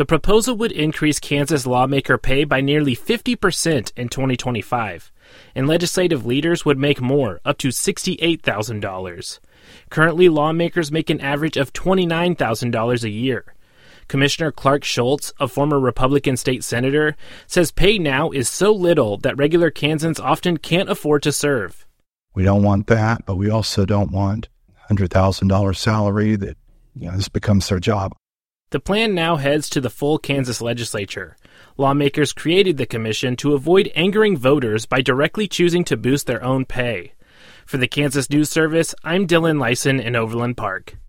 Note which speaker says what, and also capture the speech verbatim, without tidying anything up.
Speaker 1: The proposal would increase Kansas lawmaker pay by nearly fifty percent in twenty twenty-five, and legislative leaders would make more, up to sixty-eight thousand dollars. Currently, lawmakers make an average of twenty-nine thousand dollars a year. Commissioner Clark Schultz, a former Republican state senator, says pay now is so little that regular Kansans often can't afford to serve.
Speaker 2: We don't want that, but we also don't want one hundred thousand dollars salary that, you know, this becomes their job.
Speaker 1: The plan now heads to the full Kansas legislature. Lawmakers created the commission to avoid angering voters by directly choosing to boost their own pay. For the Kansas News Service, I'm Dylan Lyson in Overland Park.